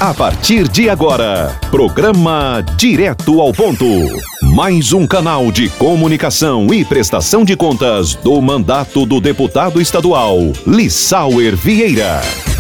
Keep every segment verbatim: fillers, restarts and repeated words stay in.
A partir de agora, programa Direto ao Ponto. Mais um canal de comunicação e prestação de contas do mandato do deputado estadual Lissauer Vieira.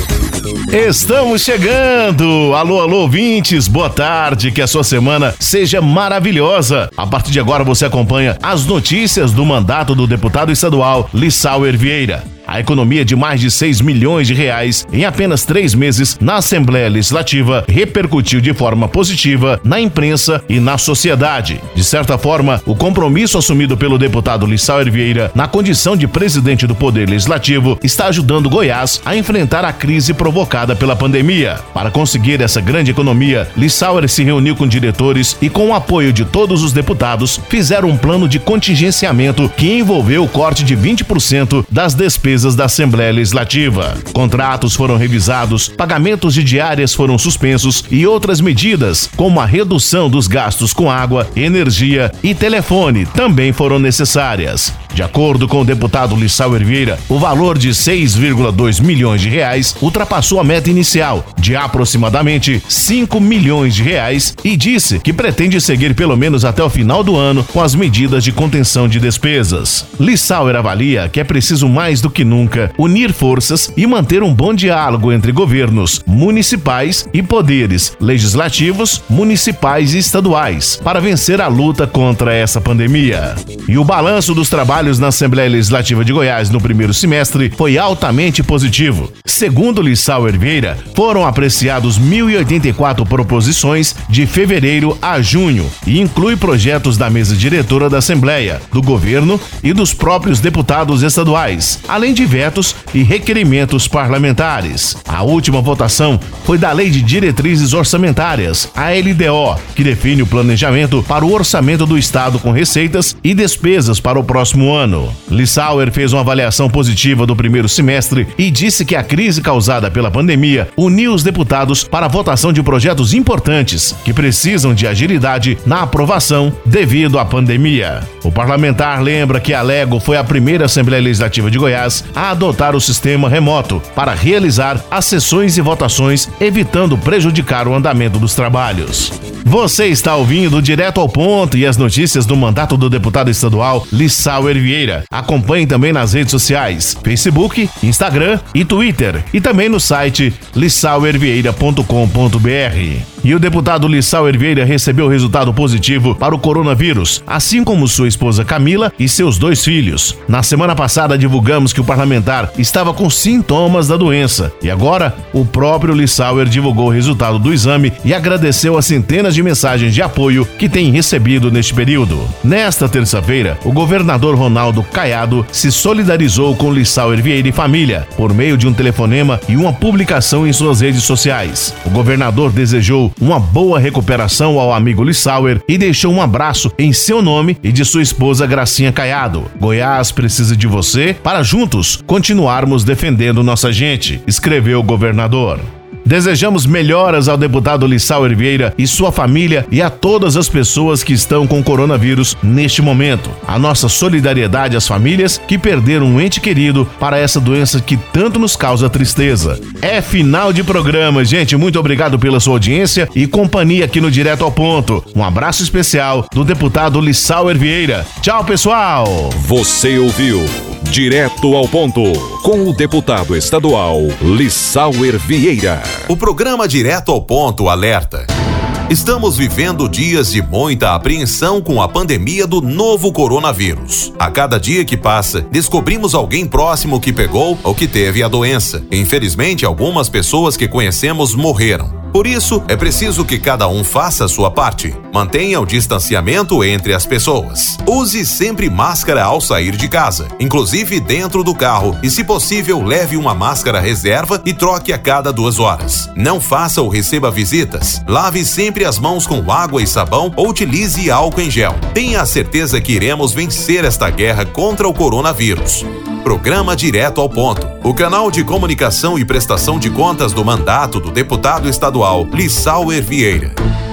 Estamos chegando! Alô, alô, ouvintes, boa tarde, que a sua semana seja maravilhosa. A partir de agora você acompanha as notícias do mandato do deputado estadual Lissauer Vieira. A economia de mais de seis milhões de reais em apenas três meses na Assembleia Legislativa repercutiu de forma positiva na imprensa e na sociedade. De certa forma, o compromisso assumido pelo deputado Lissauer Vieira na condição de presidente do Poder Legislativo está ajudando Goiás a enfrentar a crise provocada pela pandemia. Para conseguir essa grande economia, Lissauer se reuniu com diretores e, com o apoio de todos os deputados, fizeram um plano de contingenciamento que envolveu o corte de vinte por cento das despesas da Assembleia Legislativa. Contratos foram revisados, pagamentos de diárias foram suspensos e outras medidas, como a redução dos gastos com água, energia e telefone, também foram necessárias. De acordo com o deputado Lissauer Vieira, o valor de seis vírgula dois milhões de reais ultrapassou a meta inicial, de aproximadamente cinco milhões de reais, e disse que pretende seguir pelo menos até o final do ano com as medidas de contenção de despesas. Lissauer avalia que é preciso mais do que nunca unir forças e manter um bom diálogo entre governos municipais e poderes legislativos, municipais e estaduais para vencer a luta contra essa pandemia. E o balanço dos trabalhos na Assembleia Legislativa de Goiás no primeiro semestre foi altamente positivo. Segundo Lissauer Vieira, foram apreciados mil e oitenta e quatro proposições de fevereiro a junho e inclui projetos da mesa diretora da Assembleia, do governo e dos próprios deputados estaduais, além de vetos e requerimentos parlamentares. A última votação foi da Lei de Diretrizes Orçamentárias, a L D O, que define o planejamento para o orçamento do Estado com receitas e despesas para o próximo ano. Lissauer fez uma avaliação positiva do primeiro semestre e disse que a crise causada pela pandemia uniu os deputados para a votação de projetos importantes que precisam de agilidade na aprovação devido à pandemia. O parlamentar lembra que a Lego foi a primeira Assembleia Legislativa de Goiás a adotar o sistema remoto para realizar as sessões e votações, evitando prejudicar o andamento dos trabalhos. Você está ouvindo Direto ao Ponto e as notícias do mandato do deputado estadual Lissauer Vieira. Acompanhe também nas redes sociais, Facebook, Instagram e Twitter, e também no site lissauer vieira ponto com ponto br. E o deputado Lissauer Vieira recebeu resultado positivo para o coronavírus, assim como sua esposa Camila e seus dois filhos. Na semana passada divulgamos que o parlamentar estava com sintomas da doença e agora o próprio Lissauer divulgou o resultado do exame e agradeceu as centenas de mensagens de apoio que tem recebido neste período. Nesta terça-feira, o governador Ronaldo Caiado se solidarizou com Lissauer Vieira e família por meio de um telefonema e uma publicação em suas redes sociais. O governador desejou uma boa recuperação ao amigo Lissauer e deixou um abraço em seu nome e de sua esposa Gracinha Caiado. Goiás precisa de você para juntos continuarmos defendendo nossa gente, escreveu o governador. Desejamos melhoras ao deputado Lissauer Vieira e sua família e a todas as pessoas que estão com coronavírus neste momento. A nossa solidariedade às famílias que perderam um ente querido para essa doença que tanto nos causa tristeza. É final de programa, gente. Muito obrigado pela sua audiência e companhia aqui no Direto ao Ponto. Um abraço especial do deputado Lissauer Vieira. Tchau, pessoal! Você ouviu Direto ao Ponto com o deputado estadual Lissauer Vieira. O programa Direto ao Ponto alerta. Estamos vivendo dias de muita apreensão com a pandemia do novo coronavírus. A cada dia que passa, descobrimos alguém próximo que pegou ou que teve a doença. Infelizmente, algumas pessoas que conhecemos morreram. Por isso, é preciso que cada um faça a sua parte. Mantenha o distanciamento entre as pessoas. Use sempre máscara ao sair de casa, inclusive dentro do carro, e, se possível, leve uma máscara reserva e troque a cada duas horas. Não faça ou receba visitas. Lave sempre as mãos com água e sabão ou utilize álcool em gel. Tenha a certeza que iremos vencer esta guerra contra o coronavírus. Programa Direto ao Ponto, o canal de comunicação e prestação de contas do mandato do deputado estadual Lissauer Vieira.